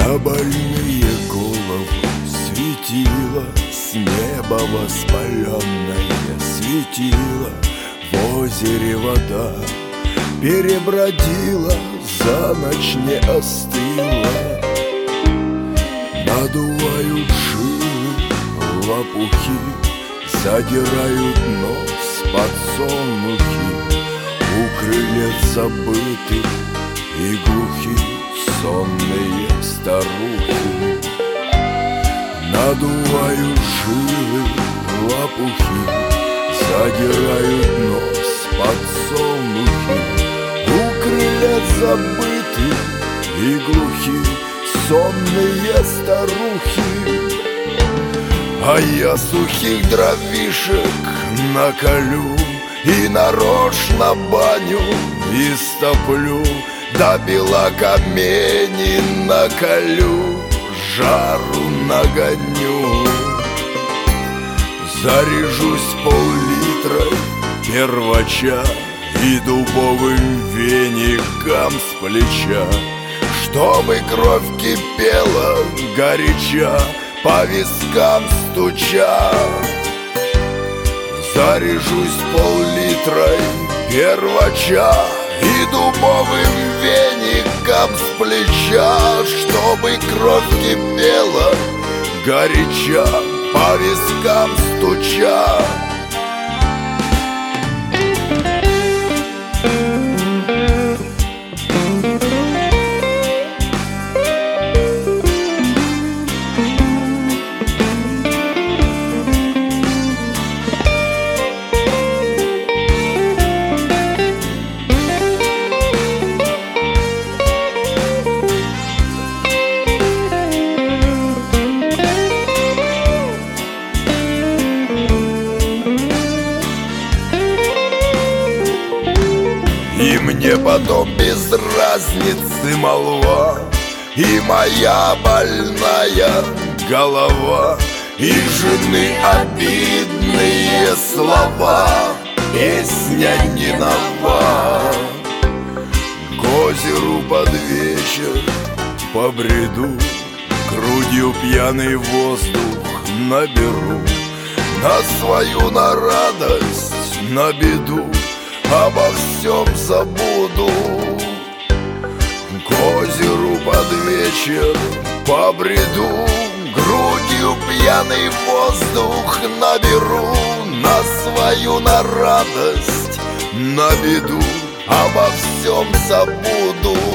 На больные головы светило, с неба воспаленное светило. В озере вода перебродила, за ночь не остыла. Надувают жилы лопухи, задирают нос подсолнухи. У крылец забыты и глухи сонные старухи. Надувают жилы лопухи, задирают нос подсолнухи. У крылец забыты и глухи сонные старухи. А я сухих дровишек наколю и нарочно баню истоплю, да бела камени наколю, жару нагоню. Заряжусь пол-литрой первача и дубовым веником с плеча, чтобы кровь кипела горяча, по вискам стуча. Заряжусь пол-литрой первача и дубовым веником с плеча, чтобы кровь кипела горяча, по вискам стуча. И мне потом без разницы молва, и моя больная голова, и жены обидные слова, песня не нова. К озеру под вечер побреду, грудью пьяный воздух наберу, на свою на радость, на беду обо всем забуду. К озеру под вечер побреду, грудью пьяный воздух наберу, на свою на радость, на беду обо всем забуду.